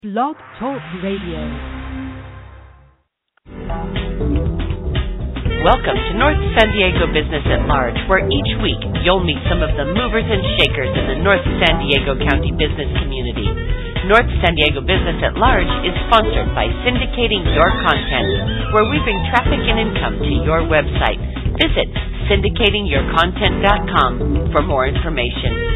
Blog Talk Radio. Welcome to North San Diego Business at Large, where each week you'll meet some of the movers and shakers in the North San Diego County business community. North San Diego Business at Large is sponsored by Syndicating Your Content, where we bring traffic and income to your website. Visit syndicatingyourcontent.com for more information.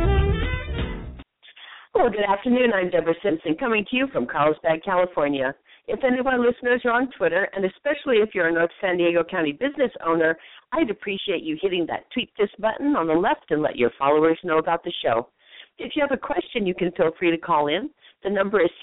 Well, good afternoon. I'm Deborah Simpson, coming to you from Carlsbad, California. If any of our listeners are on Twitter, and especially if you're a North San Diego County business owner, I'd appreciate you hitting that tweet this button on the left and let your followers know about the show. If you have a question, you can feel free to call in. The number is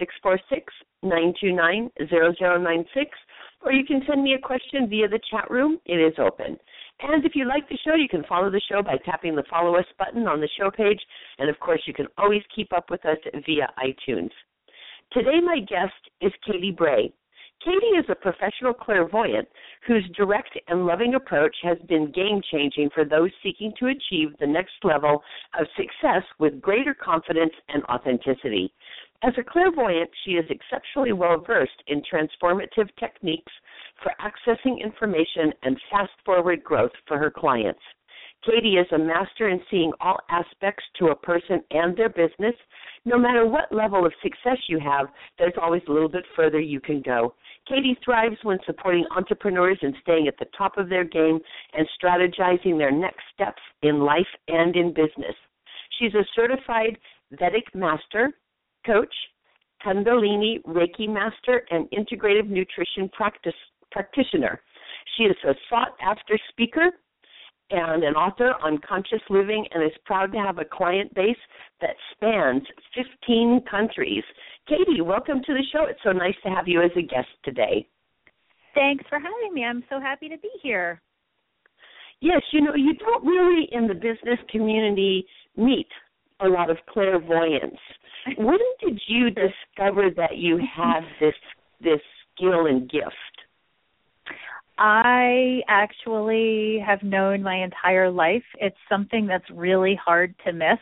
646-929-0096, or you can send me a question via the chat room. It is open. And if you like the show, you can follow the show by tapping the Follow Us button on the show page. And, of course, you can always keep up with us via iTunes. Today, my guest is Katie Bray. Katie is a professional clairvoyant whose direct and loving approach has been game-changing for those seeking to achieve the next level of success with greater confidence and authenticity. As a clairvoyant, she is exceptionally well-versed in transformative techniques for accessing information and fast-forward growth for her clients. Katie is a master in seeing all aspects to a person and their business. No matter what level of success you have, there's always a little bit further you can go. Katie thrives when supporting entrepreneurs and staying at the top of their game and strategizing their next steps in life and in business. She's a certified Vedic master, coach, Kundalini Reiki master, and integrative nutrition practitioner. She is a sought-after speaker and an author on conscious living, and is proud to have a client base that spans 15 countries. Katie, welcome to the show. It's so nice to have you as a guest today. Thanks for having me. I'm so happy to be here. Yes, you know, you don't really in the business community meet a lot of clairvoyance. When did you discover that you had this skill and gift? I actually have known my entire life. It's something that's really hard to miss.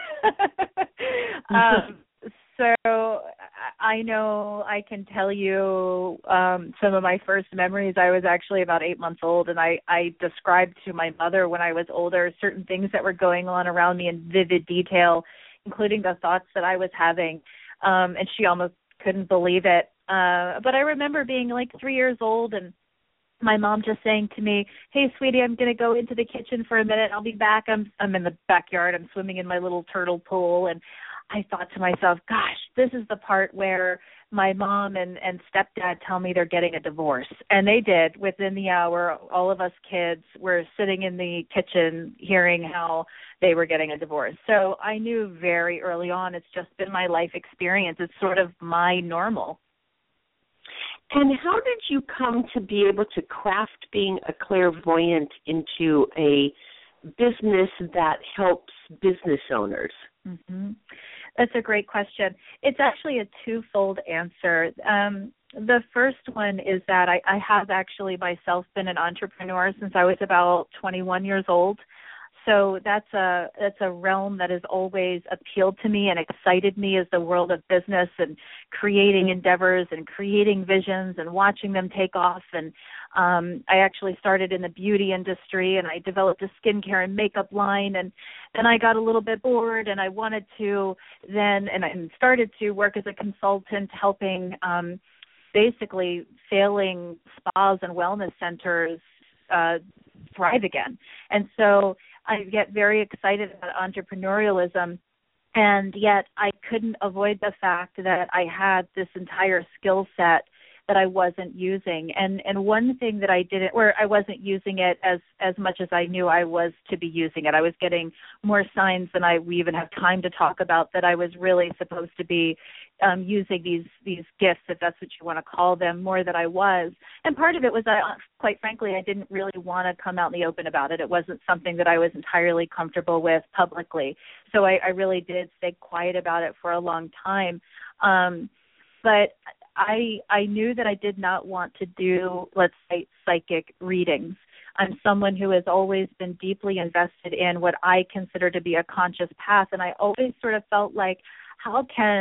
So I know I can tell you some of my first memories. I was actually about 8 months old, and I described to my mother when I was older certain things that were going on around me in vivid detail, including the thoughts that I was having, and she almost couldn't believe it. But I remember being like 3 years old and my mom just saying to me, "Hey, sweetie, I'm going to go into the kitchen for a minute. I'll be back." I'm in the backyard. I'm swimming in my little turtle pool. And I thought to myself, gosh, this is the part where my mom and stepdad tell me they're getting a divorce. And they did. Within the hour, all of us kids were sitting in the kitchen hearing how they were getting a divorce. So I knew very early on, it's just been my life experience. It's sort of my normal. And how did you come to be able to craft being a clairvoyant into a business that helps business owners? Mm-hmm. That's a great question. It's actually a twofold answer. The first one is that I have actually myself been an entrepreneur since I was about 21 years old. So that's a realm that has always appealed to me and excited me, is the world of business and creating endeavors and creating visions and watching them take off. And I actually started in the beauty industry, and I developed a skincare and makeup line, and then I got a little bit bored, and I wanted to then and I started to work as a consultant helping basically failing spas and wellness centers thrive again. And so I get very excited about entrepreneurialism, and yet I couldn't avoid the fact that I had this entire skill set that I wasn't using. And one thing that I didn't, or I wasn't using it as much as I knew I was to be using it. I was getting more signs than we even have time to talk about that I was really supposed to be using these gifts, if that's what you want to call them, more than I was. And part of it was that, quite frankly, I didn't really want to come out in the open about it. It wasn't something that I was entirely comfortable with publicly. So I really did stay quiet about it for a long time. But I knew that I did not want to do, let's say, psychic readings. I'm someone who has always been deeply invested in what I consider to be a conscious path, and I always sort of felt like, how can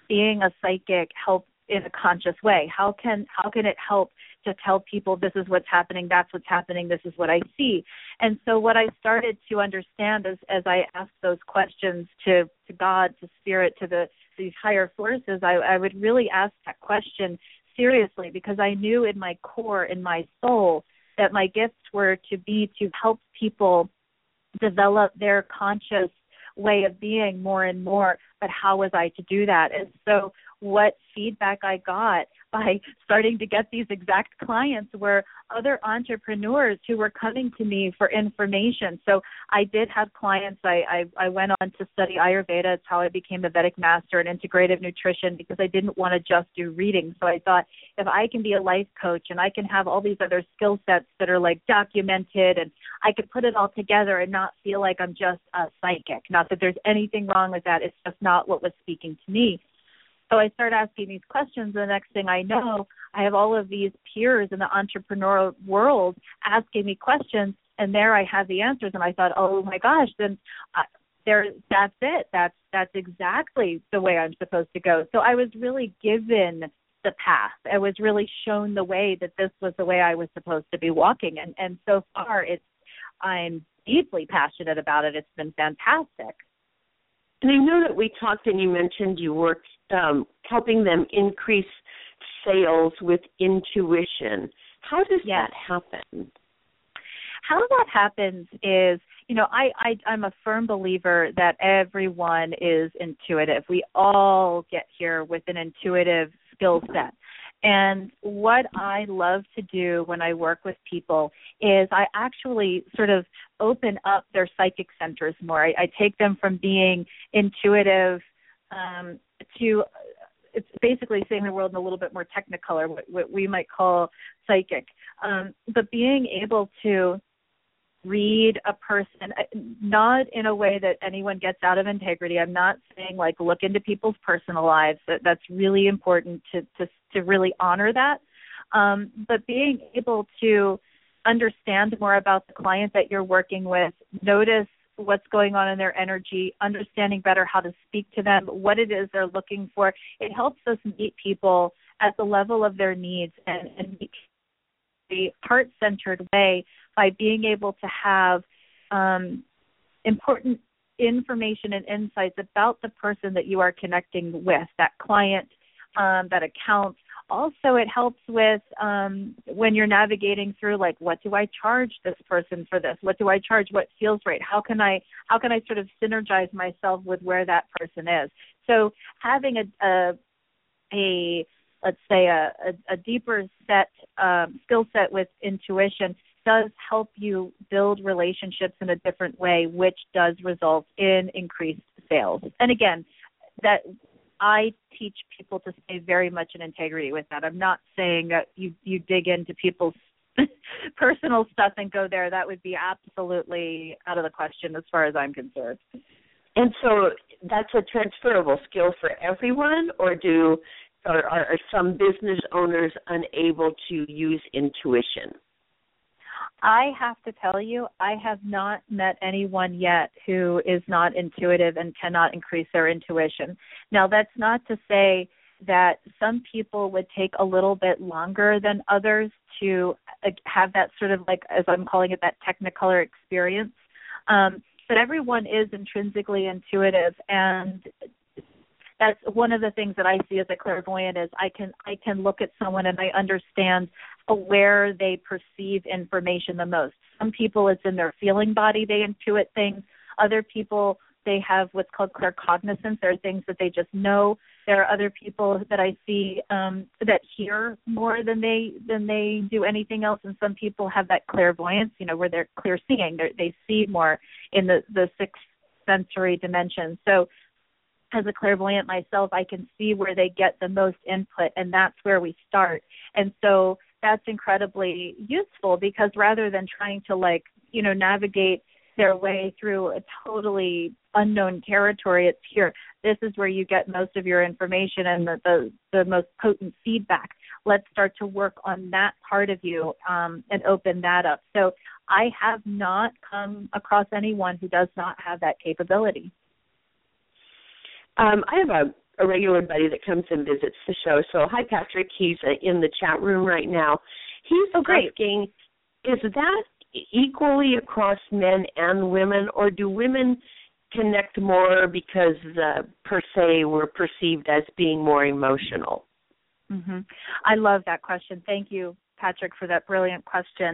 being a psychic help in a conscious way? How can it help to tell people this is what's happening, that's what's happening, this is what I see? And so what I started to understand as I asked those questions to God, to Spirit, to these higher forces, I would really ask that question seriously, because I knew in my core, in my soul, that my gifts were to help people develop their conscious way of being more and more, but how was I to do that? And so what feedback I got by starting to get these exact clients were other entrepreneurs who were coming to me for information. So I did have clients. I went on to study Ayurveda. It's how I became a Vedic master in integrative nutrition, because I didn't want to just do reading. So I thought, if I can be a life coach and I can have all these other skill sets that are like documented, and I could put it all together and not feel like I'm just a psychic. Not that there's anything wrong with that. It's just not what was speaking to me. So I started asking these questions. The next thing I know, I have all of these peers in the entrepreneurial world asking me questions, and there I have the answers. And I thought, oh my gosh, then that's it. That's exactly the way I'm supposed to go. So I was really given the path. I was really shown the way, that this was the way I was supposed to be walking. And so far, I'm deeply passionate about it. It's been fantastic. And I know that we talked and you mentioned you worked helping them increase sales with intuition. How does that happen? How that happens is, I'm a firm believer that everyone is intuitive. We all get here with an intuitive skill set. And what I love to do when I work with people is I actually sort of open up their psychic centers more. I take them from being intuitive to, it's basically seeing the world in a little bit more technicolor, what we might call psychic. But being able to read a person, not in a way that anyone gets out of integrity. I'm not saying look into people's personal lives. That's really important to really honor that. But being able to understand more about the client that you're working with, notice what's going on in their energy, understanding better how to speak to them, what it is they're looking for. It helps us meet people at the level of their needs and meet a heart-centered way by being able to have important information and insights about the person that you are connecting with, that client, that account. Also, it helps with when you're navigating through, what do I charge this person for this? What do I charge? What feels right? How can I sort of synergize myself with where that person is? So having let's say a deeper skill set with intuition does help you build relationships in a different way, which does result in increased sales. And again, that I teach people to stay very much in integrity with that. I'm not saying that you dig into people's personal stuff and go there. That would be absolutely out of the question as far as I'm concerned. And so that's a transferable skill for everyone, or are some business owners unable to use intuition? I have to tell you, I have not met anyone yet who is not intuitive and cannot increase their intuition. Now, that's not to say that some people would take a little bit longer than others to have that sort of, as I'm calling it, that technicolor experience. But everyone is intrinsically intuitive, and that's one of the things that I see as a clairvoyant is I can look at someone and I understand where they perceive information the most. Some people, it's in their feeling body, they intuit things. Other people, they have what's called claircognizance. There are things that they just know. There are other people that I see that hear more than they do anything else, and some people have that clairvoyance, where they're clear seeing. They see more in the sixth sensory dimension. So as a clairvoyant myself, I can see where they get the most input, and that's where we start. And so that's incredibly useful, because rather than trying to navigate their way through a totally unknown territory, it's here. This is where you get most of your information and the most potent feedback. Let's start to work on that part of you and open that up. So I have not come across anyone who does not have that capability. I have a regular buddy that comes and visits the show. So hi, Patrick. He's in the chat room right now. He's asking, is that equally across men and women, or do women connect more because per se we're perceived as being more emotional? Mm-hmm. I love that question. Thank you, Patrick, for that brilliant question.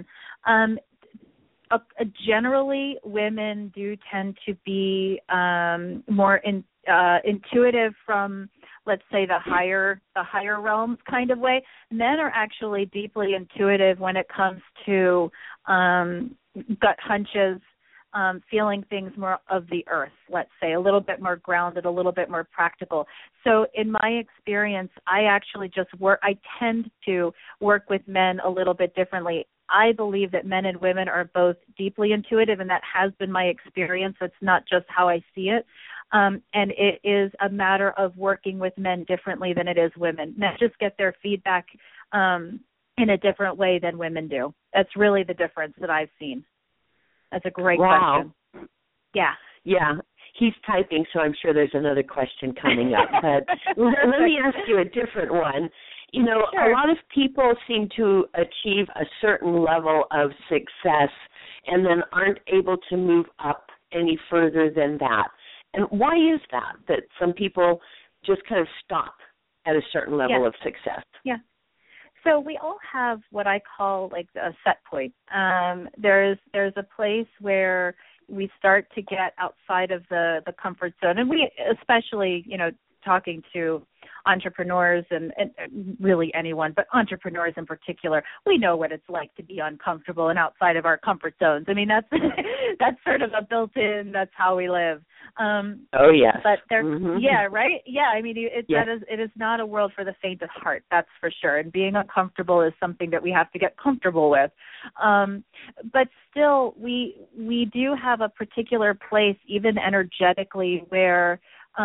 Generally, women do tend to be more intuitive from, let's say, the higher realms kind of way. Men are actually deeply intuitive when it comes to gut hunches, feeling things more of the earth, let's say, a little bit more grounded, a little bit more practical. So in my experience, I tend to work with men a little bit differently. I believe that men and women are both deeply intuitive, and that has been my experience. That's not just how I see it. And it is a matter of working with men differently than it is women. Men just get their feedback in a different way than women do. That's really the difference that I've seen. That's a great question. Yeah. Yeah. He's typing, so I'm sure there's another question coming up. But let me ask you a different one. You know, sure. A lot of people seem to achieve a certain level of success and then aren't able to move up any further than that. And why is that some people just kind of stop at a certain level of success? Yeah. So we all have what I call like a set point. There's a place where we start to get outside of the comfort zone, and we especially, talking to entrepreneurs and really anyone, but entrepreneurs in particular, we know what it's like to be uncomfortable and outside of our comfort zones. I mean, that's that's sort of a built-in. That's how we live. Oh yeah. But yeah, right. Yeah, I mean, it is not a world for the faint of heart. That's for sure. And being uncomfortable is something that we have to get comfortable with. But still, we do have a particular place, even energetically, where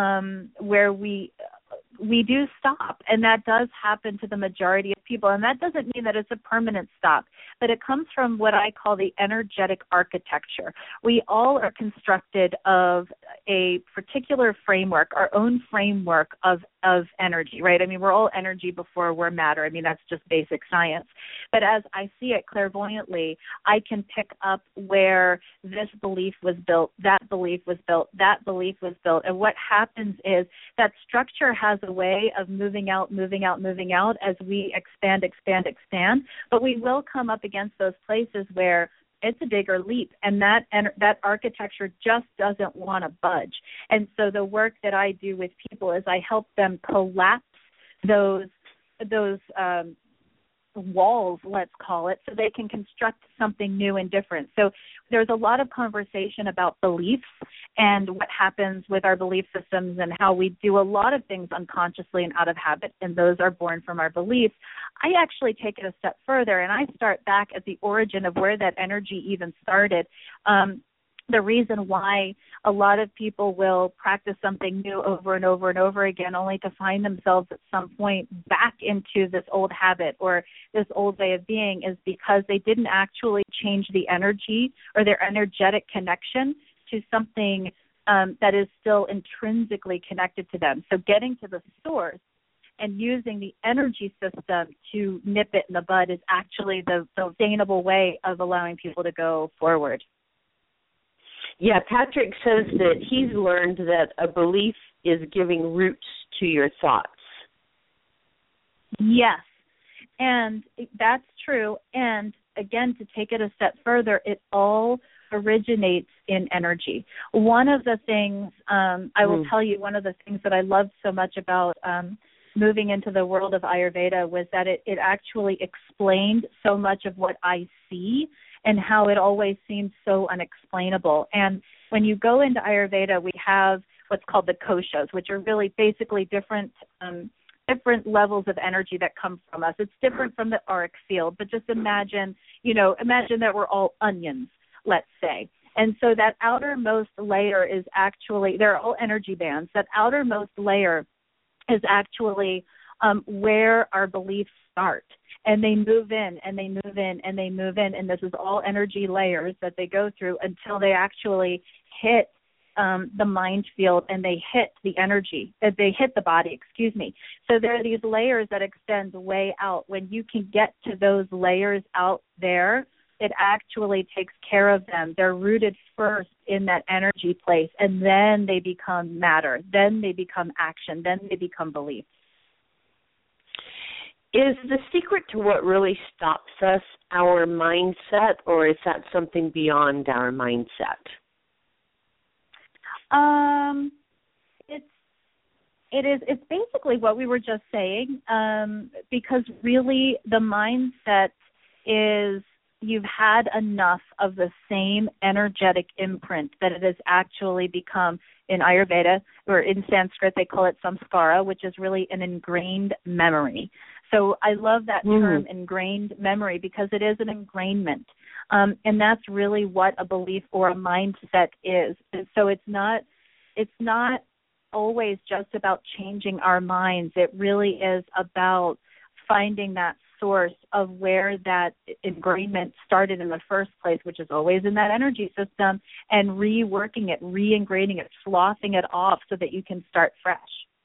we do stop, and that does happen to the majority of people, and that doesn't mean that it's a permanent stop, but it comes from what I call the energetic architecture. We all are constructed of a particular framework, our own framework of energy, right? I mean, we're all energy before we're matter. I mean, that's just basic science. But as I see it clairvoyantly, I can pick up where this belief was built, that belief was built, that belief was built. And what happens is that structure has a way of moving out as we expand. But we will come up against those places where it's a bigger leap, and that architecture just doesn't want to budge. And so the work that I do with people is I help them collapse those walls, let's call it, so they can construct something new and different. So there's a lot of conversation about beliefs and what happens with our belief systems and how we do a lot of things unconsciously and out of habit, and those are born from our beliefs. I actually take it a step further, and I start back at the origin of where that energy even started. The reason why a lot of people will practice something new over and over and over again only to find themselves at some point back into this old habit or this old way of being is because they didn't actually change the energy or their energetic connection to something that is still intrinsically connected to them. So getting to the source and using the energy system to nip it in the bud is actually the sustainable way of allowing people to go forward. Yeah, Patrick says that he's learned that a belief is giving roots to your thoughts. Yes, and that's true. And again, to take it a step further, it all originates in energy. One of the things, I will tell you, one of the things that I loved so much about moving into the world of Ayurveda was that it actually explained so much of what I see and how it always seems so unexplainable. And when you go into Ayurveda, we have what's called the koshas, which are really basically different levels of energy that come from us. It's different from the auric field, but just imagine that we're all onions, let's say. And so that outermost layer is actually, they're all energy bands. That outermost layer is actually where our beliefs start. And they move in, and they move in, and they move in, and this is all energy layers that they go through until they actually hit the mind field and they hit the energy, they hit the body, So there are these layers that extend way out. When you can get to those layers out there, it actually takes care of them. They're rooted first in that energy place, and then they become matter. Then they become action. Then they become belief. Is the secret to what really stops us our mindset, or is that something beyond our mindset? It's basically what we were just saying, because really the mindset is you've had enough of the same energetic imprint that it has actually become. In Ayurveda, or in Sanskrit, they call it samskara, which is really an ingrained memory. So I love that term, ingrained memory, because it is an ingrainment. And that's really what a belief or a mindset is. And so it's not always just about changing our minds. It really is about finding that source of where that ingrainment started in the first place, which is always in that energy system, and reworking it, re-ingraining it, sloughing it off so that you can start fresh.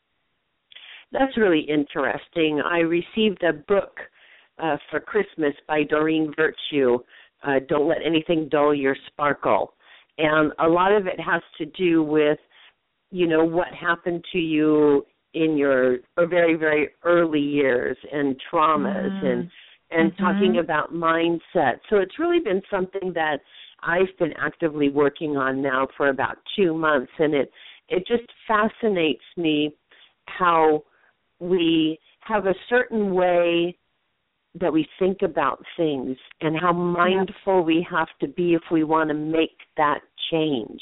That's really interesting. I received a book for Christmas by Doreen Virtue, Don't Let Anything Dull Your Sparkle. And a lot of it has to do with, what happened to you in your very, very early years and traumas and talking about mindset. So it's really been something that I've been actively working on now for about 2 months, and it just fascinates me how we have a certain way that we think about things and how mindful we have to be if we want to make that change.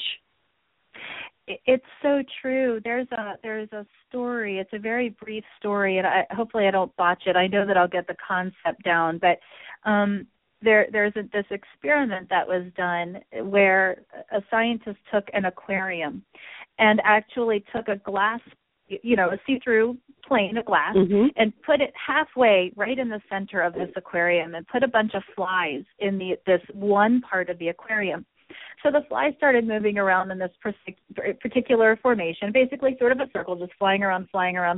It's so true. There's a story. It's a very brief story, and hopefully I don't botch it. I know that I'll get the concept down, but there's this experiment that was done where a scientist took an aquarium and actually took a glass, a see-through plane of glass, and put it halfway right in the center of this aquarium and put a bunch of flies in this one part of the aquarium. So the flies started moving around in this particular formation, basically sort of a circle, just flying around.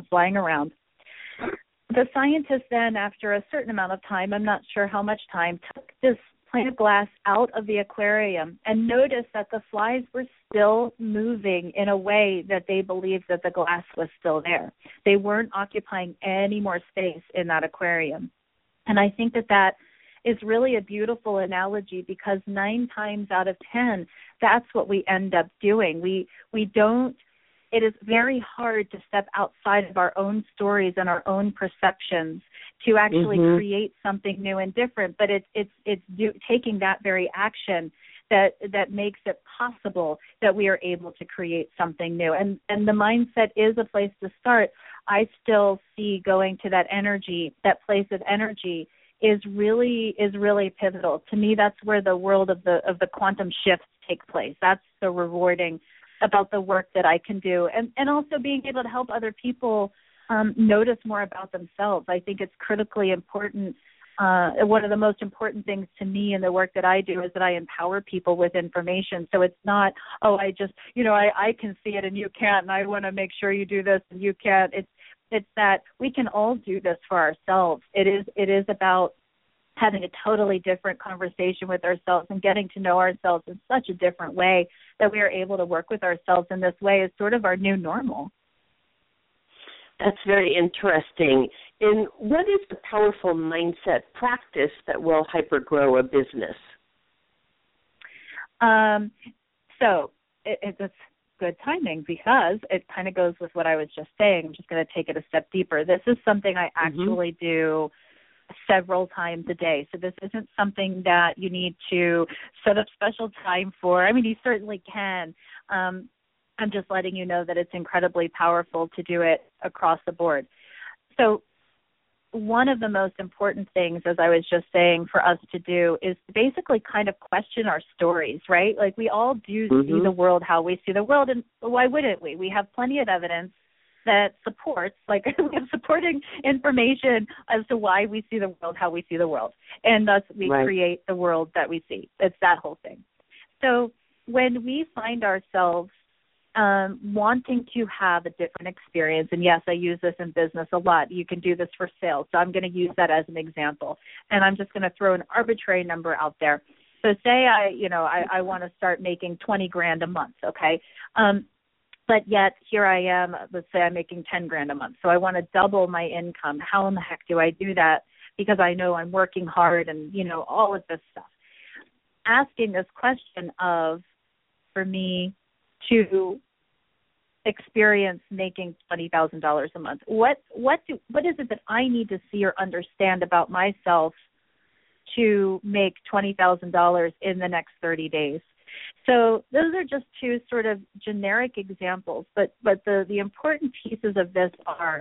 The scientist then, after a certain amount of time, I'm not sure how much time, took this plane of glass out of the aquarium and noticed that the flies were still moving in a way that they believed that the glass was still there. They weren't occupying any more space in that aquarium. And I think that is really a beautiful analogy, because 9 times out of 10, that's what we end up doing. We don't. It is very hard to step outside of our own stories and our own perceptions to actually create something new and different. But it's taking that very action that makes it possible that we are able to create something new. And the mindset is a place to start. I still see going to that energy, that place of energy, is really pivotal. To me, that's where the world of the quantum shifts take place. That's so rewarding about the work that I can do, and also being able to help other people notice more about themselves. I think it's critically important. One of the most important things to me in the work that I do is that I empower people with information. So it's not, I can see it and you can't, and I want to make sure you do this and you can't. It's that we can all do this for ourselves. It is about having a totally different conversation with ourselves and getting to know ourselves in such a different way that we are able to work with ourselves in this way is sort of our new normal. That's very interesting. And what is the powerful mindset practice that will hypergrow a business? So it's good timing, because it kind of goes with what I was just saying. I'm just going to take it a step deeper. This is something I actually do several times a day. So this isn't something that you need to set up special time for. I mean, you certainly can. I'm just letting you know that it's incredibly powerful to do it across the board. So one of the most important things, as I was just saying, for us to do is basically kind of question our stories, right? Like, we all do see the world how we see the world, and why wouldn't we? We have plenty of evidence that supports, like we have supporting information as to why we see the world how we see the world, and thus we create the world that we see. It's that whole thing. So when we find ourselves wanting to have a different experience. And yes, I use this in business a lot. You can do this for sales. So I'm going to use that as an example. And I'm just going to throw an arbitrary number out there. So say I want to start making $20,000 a month, okay? But yet here I am, let's say I'm making $10,000 a month. So I want to double my income. How in the heck do I do that? Because I know I'm working hard and, all of this stuff. Asking this question for me to experience making $20,000 a month, what is it that I need to see or understand about myself to make $20,000 in the next 30 days? So those are just two sort of generic examples, but the important pieces of this are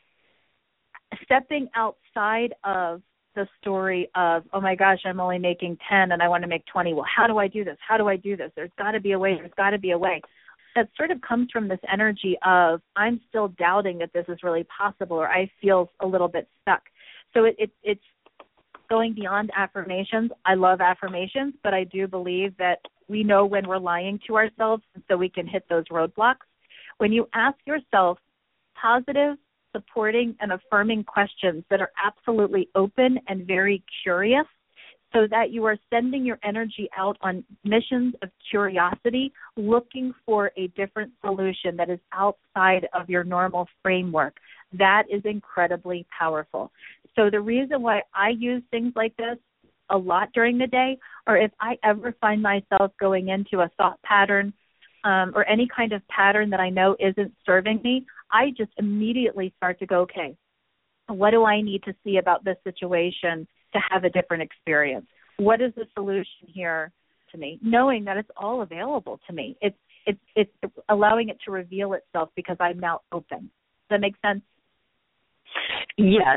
stepping outside of the story of, oh my gosh, I'm only making 10 and I want to make 20. Well, how do I do this? How do I do this? There's got to be a way. There's got to be a way. That sort of comes from this energy of I'm still doubting that this is really possible, or I feel a little bit stuck. So it's going beyond affirmations. I love affirmations, but I do believe that we know when we're lying to ourselves, so we can hit those roadblocks. When you ask yourself positive, supporting, and affirming questions that are absolutely open and very curious, so that you are sending your energy out on missions of curiosity, looking for a different solution that is outside of your normal framework, that is incredibly powerful. So the reason why I use things like this a lot during the day, or if I ever find myself going into a thought pattern or any kind of pattern that I know isn't serving me, I just immediately start to go, okay, what do I need to see about this situation to have a different experience? What is the solution here to me? Knowing that it's all available to me. It's allowing it to reveal itself because I'm now open. Does that make sense? Yes.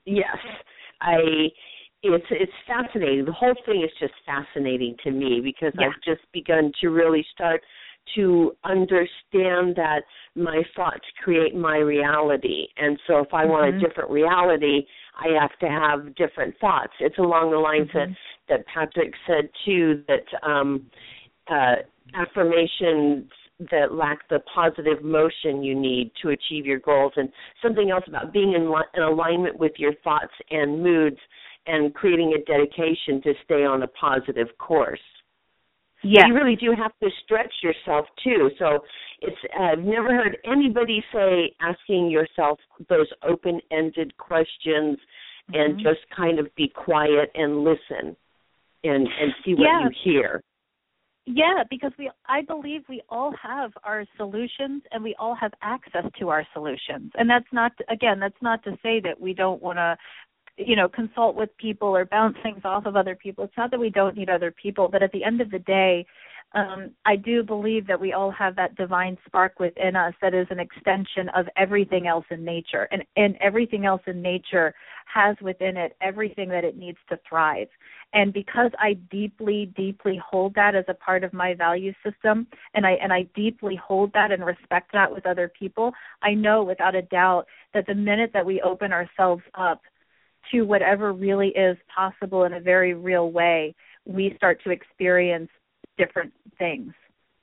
It's fascinating. The whole thing is just fascinating to me because I've just begun to really start to understand that my thoughts create my reality. And so if I want a different reality, I have to have different thoughts. It's along the lines that Patrick said, too, that affirmations that lack the positive motion you need to achieve your goals, and something else about being in alignment with your thoughts and moods and creating a dedication to stay on a positive course. Yeah. You really do have to stretch yourself, too. So I've never heard anybody say asking yourself those open-ended questions and just kind of be quiet and listen and see what you hear. Yeah, because I believe we all have our solutions and we all have access to our solutions. And that's not to say that we don't want to consult with people or bounce things off of other people. It's not that we don't need other people, but at the end of the day, I do believe that we all have that divine spark within us that is an extension of everything else in nature. And everything else in nature has within it everything that it needs to thrive. And because I deeply, deeply hold that as a part of my value system, and I deeply hold that and respect that with other people, I know without a doubt that the minute that we open ourselves up to whatever really is possible in a very real way, we start to experience different things.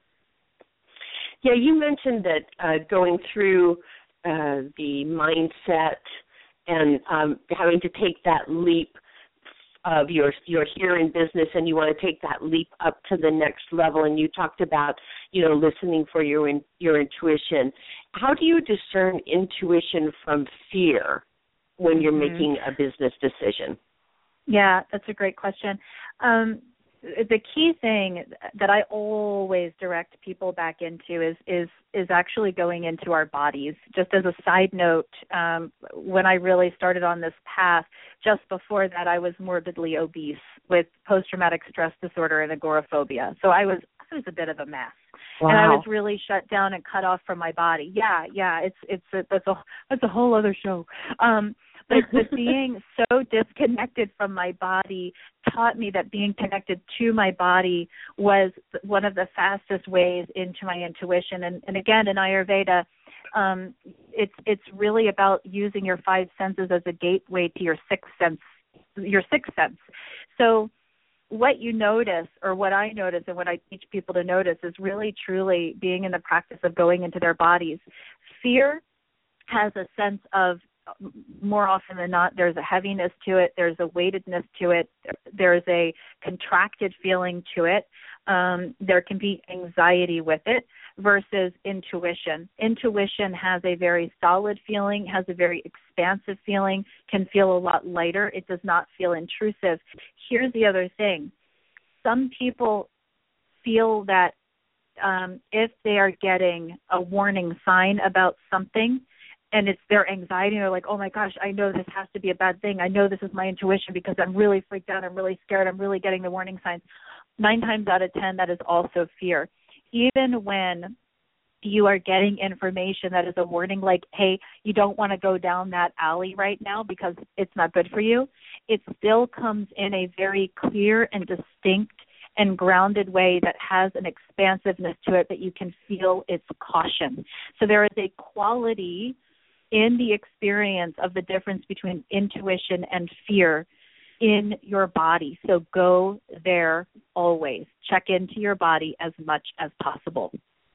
Yeah, you mentioned that going through the mindset and having to take that leap of you're here in business and you want to take that leap up to the next level, and you talked about listening for your intuition. How do you discern intuition from fear when you're making a business decision? Yeah, that's a great question. The key thing that I always direct people back into is actually going into our bodies. Just as a side note, when I really started on this path, just before that I was morbidly obese with post-traumatic stress disorder and agoraphobia. So I was a bit of a mess. Wow. And I was really shut down and cut off from my body. Yeah, that's a whole other show. But being so disconnected from my body taught me that being connected to my body was one of the fastest ways into my intuition. And again, in Ayurveda, it's really about using your five senses as a gateway to your sixth sense. So what you notice, or what I notice and what I teach people to notice, is really truly being in the practice of going into their bodies. Fear has a sense of, more often than not, there's a heaviness to it, there's a weightedness to it, there's a contracted feeling to it, there can be anxiety with it, versus intuition. Intuition has a very solid feeling, has a very expansive feeling, can feel a lot lighter. It does not feel intrusive. Here's the other thing. Some people feel that if they are getting a warning sign about something, and it's their anxiety, and they're like, oh my gosh, I know this has to be a bad thing. I know this is my intuition because I'm really freaked out. I'm really scared. I'm really getting the warning signs. 9 times out of 10, that is also fear. Even when you are getting information that is a warning, like, hey, you don't want to go down that alley right now because it's not good for you, it still comes in a very clear and distinct and grounded way that has an expansiveness to it that you can feel its caution. So there is a quality in the experience of the difference between intuition and fear in your body. So go there always. Check into your body as much as possible.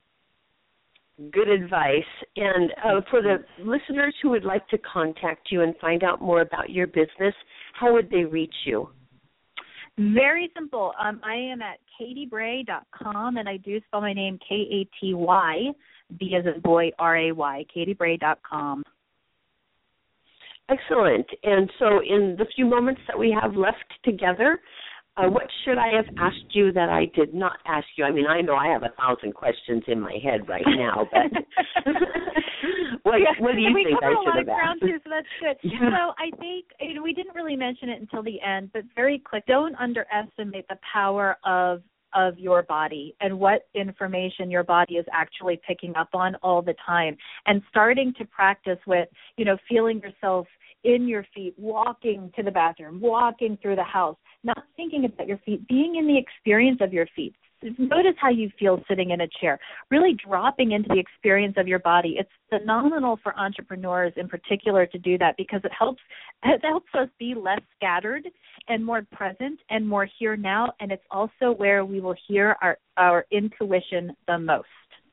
Good advice. And for the listeners who would like to contact you and find out more about your business, how would they reach you? Very simple. I am at KatyBray.com, and I do spell my name Katy, B as in boy, R-A-Y, KatyBray.com. Excellent. And so in the few moments that we have left together, what should I have asked you that I did not ask you? I mean, I know I have 1,000 questions in my head right now, but what do you think I should have asked? Too, so that's good. Yeah. So I think we didn't really mention it until the end, but very quick, don't underestimate the power of your body and what information your body is actually picking up on all the time, and starting to practice with, feeling yourself in your feet, walking to the bathroom, walking through the house, not thinking about your feet, being in the experience of your feet. Notice how you feel sitting in a chair, really dropping into the experience of your body. It's phenomenal for entrepreneurs in particular to do that, because it helps us be less scattered and more present and more here now, and it's also where we will hear our intuition the most.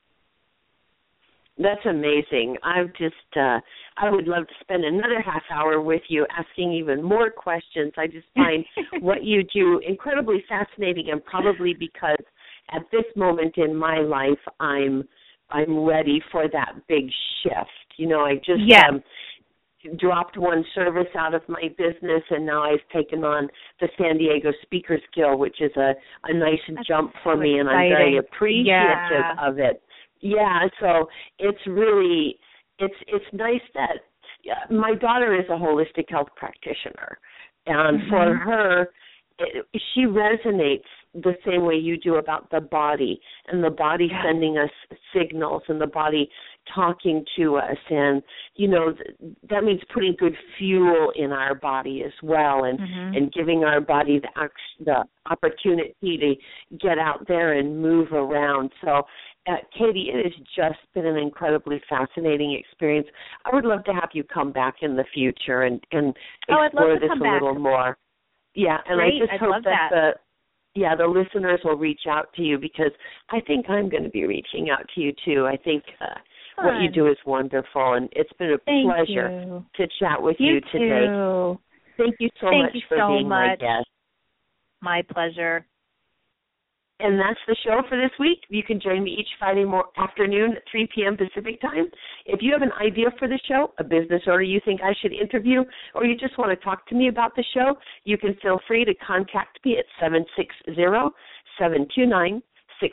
That's amazing. I would love to spend another half hour with you asking even more questions. I just find what you do incredibly fascinating, and probably because at this moment in my life I'm ready for that big shift. I just dropped one service out of my business, and now I've taken on the San Diego Speakers Guild, which is a nice jump for me, and I'm very appreciative of it. Yeah, so it's really, it's nice that my daughter is a holistic health practitioner, and for her, she resonates the same way you do about the body, and the body sending us signals, and the body talking to us, and that means putting good fuel in our body as well, and giving our body the opportunity to get out there and move around. So Katy, it has just been an incredibly fascinating experience. I would love to have you come back in the future and explore this a little more. Yeah, and great. I just hope that the listeners will reach out to you, because I think I'm going to be reaching out to you too. I think what you do is wonderful, and it's been a pleasure to chat with you today. Too. Thank you so much for being my guest. My pleasure. And that's the show for this week. You can join me each Friday afternoon at 3 p.m. Pacific time. If you have an idea for the show, a business owner you think I should interview, or you just want to talk to me about the show, you can feel free to contact me at 760-729-6647,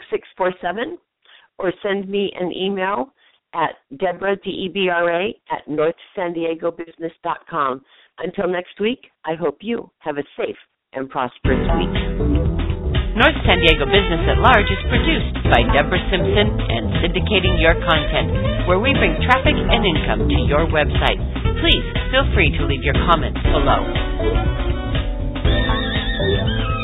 or send me an email at Deborah, Debra, at northsanDiegobusiness.com. Until next week, I hope you have a safe and prosperous week. North San Diego Business at Large is produced by Deborah Simpson and syndicating your content, where we bring traffic and income to your website. Please feel free to leave your comments below.